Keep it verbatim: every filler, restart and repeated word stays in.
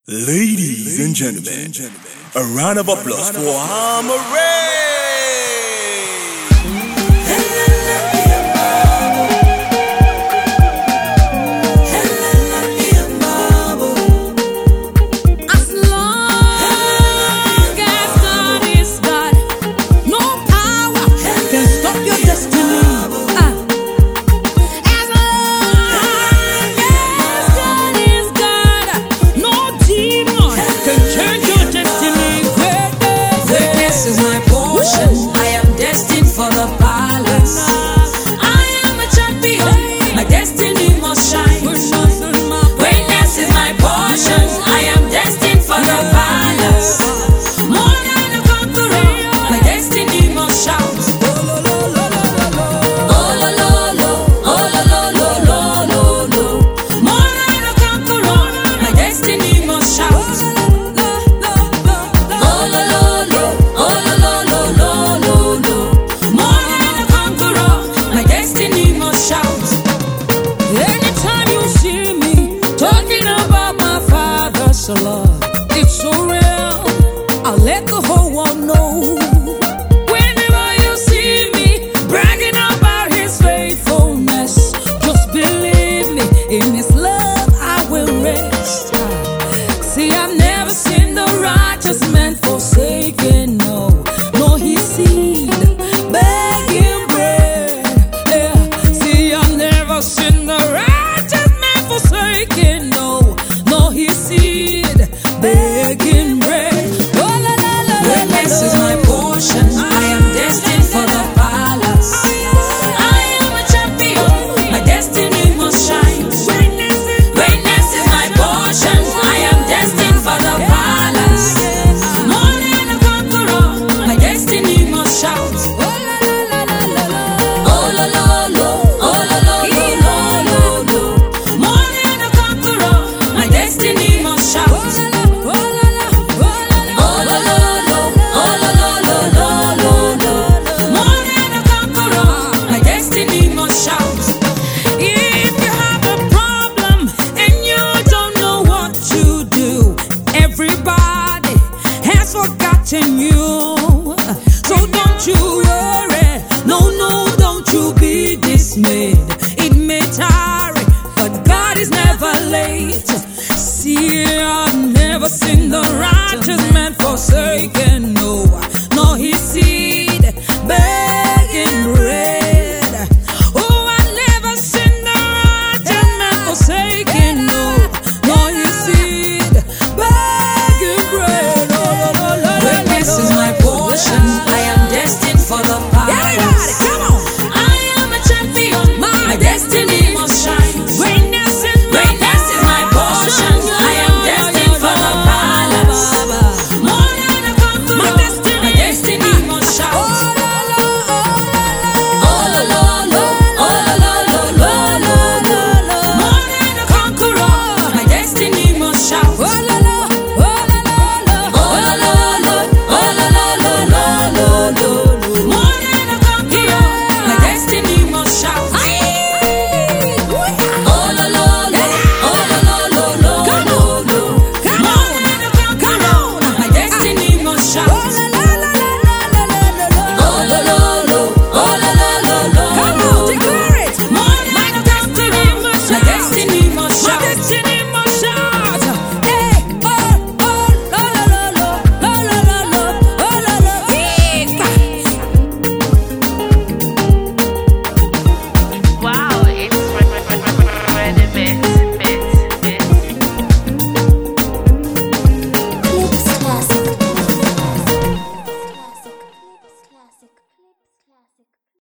Ladies and gentlemen, a round of applause for Amaray! I am destined for the palace. I am a champion. My destiny must shine. Greatness is my portion. I am destined for the palace. More than a conqueror. My destiny must shout. Oh lo lo lo lo lo. Oh lo lo lo lo lo lo. More than a conqueror. My destiny must shout. So love, it's so real. I'll let the whole world know. Whenever you see me bragging about His faithfulness, just believe me, in His love I will rest. See, I've never seen the righteous man forsaken, no, nor his seed begging bread. Yeah. See, I've never seen the righteous man forsaken, no, nor his seed begging bread. Oh, la, la, la, greatness is my portion. I am destined for the palace. I am a champion. My destiny must shine. Greatness is my portion. I am destined for the palace. More than a conqueror. My destiny must shout. Oh la la la la la. Oh la la la. Oh la la la la la. More than a conqueror. My destiny must shout. Everybody has forgotten you, so don't you worry, no, no, don't you be dismayed. It may tarry, but God is never late. See, I've never seen the righteous man forsaken.